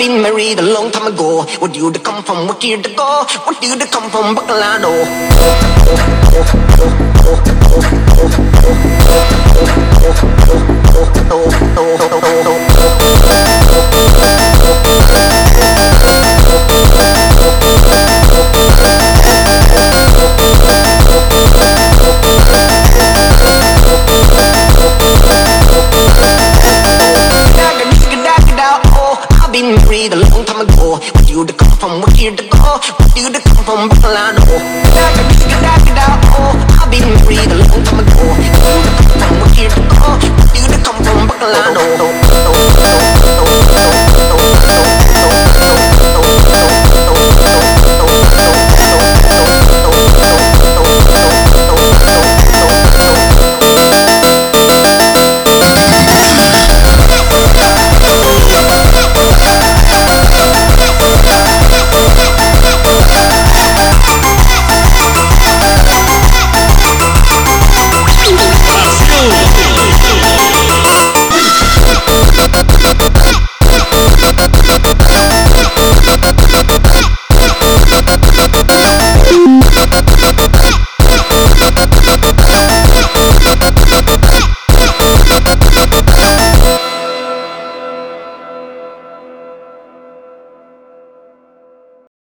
been married a long time ago. Where do you come from? Where do you go? Where do you come from? Bacalado. Oh,